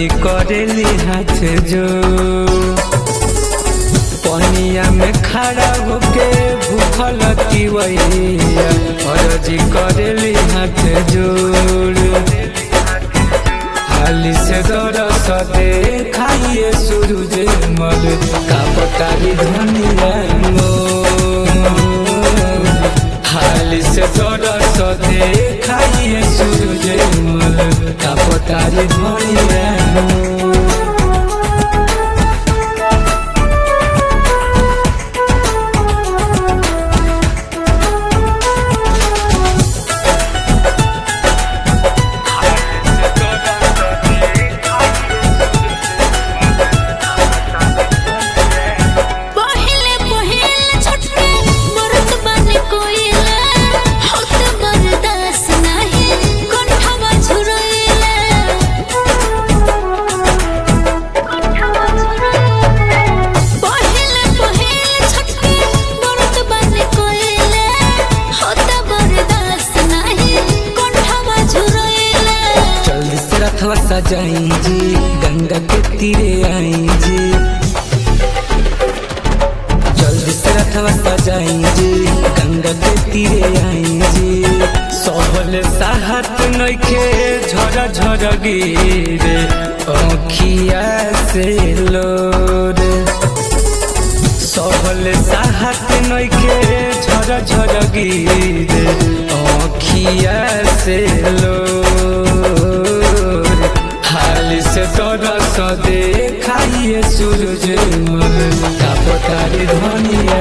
अरजी करेली हाथ जो पनिया में खड़ा होके भूखल तिवैया अरजी करेली हाथ जोड़ हाली से दरस देखाइए सूरज मल का पतारी धनिया हाली से दरस देखाइए सूरज मल का पतारी धनिया सजाई जी गंगा के तीरे आई जी जल्दी से रथवा सजाई जी गंगा के तीरे आई जी सबले साहत नइखे झरा झरा गिरे आँखिया से लोरे सबले साहत नइखे झरा झरा गिरे आँखिया से लोरे हाली से दरस देखाइए सूरज मल का पतारी धनिया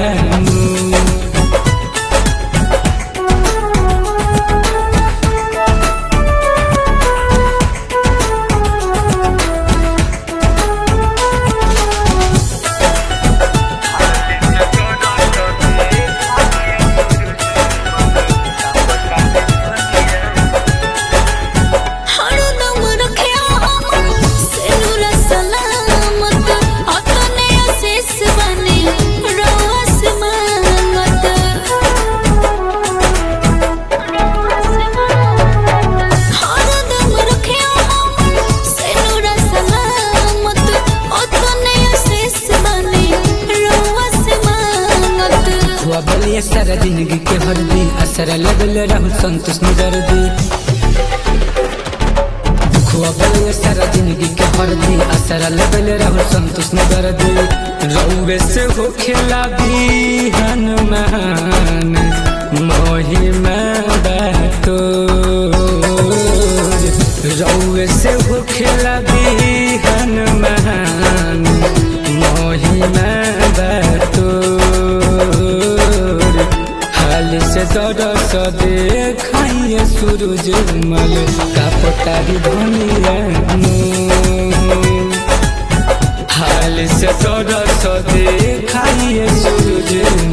बलिए सारा जिंदगी के हरदी असरा लगल रहू संतोष दर्दी दुखुआ बलिए सारा जिंदगी के हरदी असरा लगल रहू संतोष दर्दी रउवे से हो खेला भी हनुमान महिमा बातो रउवे से हो खेला भी हनुमान महिमा बातो से दरस देखाइए सूरज मल का पतारी धनिया हाल से दरस देखाइए सूरज